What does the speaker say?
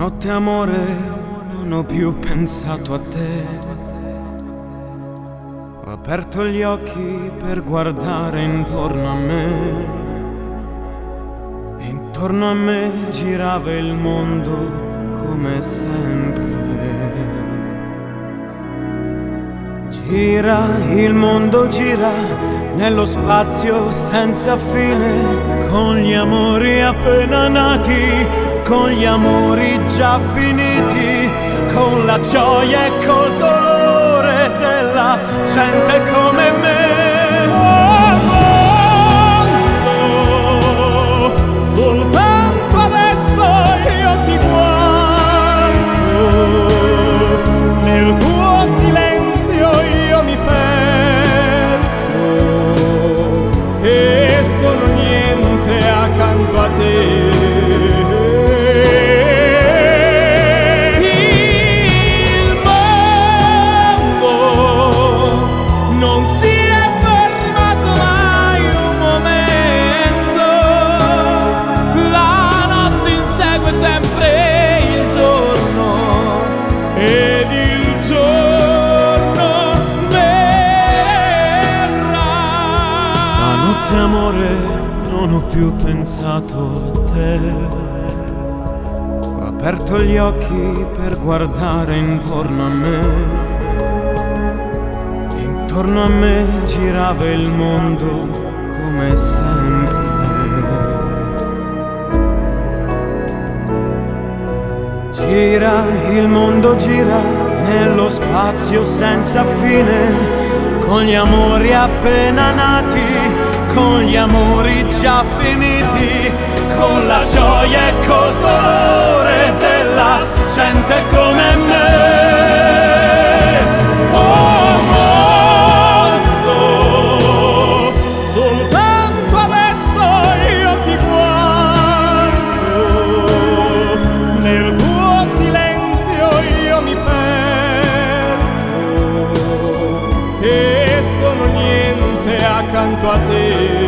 Stanotte amore non ho più pensato a te. Ho aperto gli occhi per guardare intorno a me. E intorno a me girava il mondo come sempre. Gira, il mondo gira nello spazio senza fine, con gli amori appena nati, con gli amori già finiti, con la gioia e col dolore della gente come me. Oh mondo, soltanto adesso io ti guardo, nel tuo silenzio io mi perdo e sono niente accanto a te. Ed il giorno verrà. Stanotte amore non ho più pensato a te. Ho aperto gli occhi per guardare intorno a me. Intorno a me girava il mondo come sempre. Gira, il mondo gira nello spazio senza fine, con gli amori appena nati, con gli amori già finiti, con la gioia e col dolore della gente come me. Oh mondo, soltanto adesso io ti guardo, nel tuo silenzio io mi perdo e sono niente accanto a te.